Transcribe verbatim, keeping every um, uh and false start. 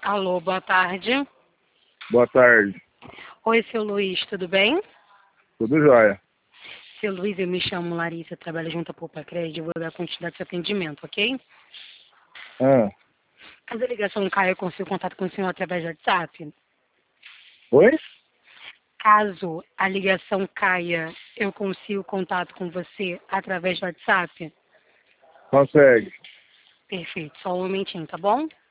Alô, boa tarde. Boa tarde. Oi, seu Luiz, tudo bem? Tudo jóia. Seu Luiz, eu me chamo Larissa, trabalho junto à Poupa Crédito, vou dar continuidade ao seu atendimento, ok? Ah. Caso a ligação caia, eu consigo contato com o senhor através do WhatsApp? Oi? Caso a ligação caia, eu consigo contato com você através do WhatsApp? Consegue. Perfeito, só um momentinho, tá bom?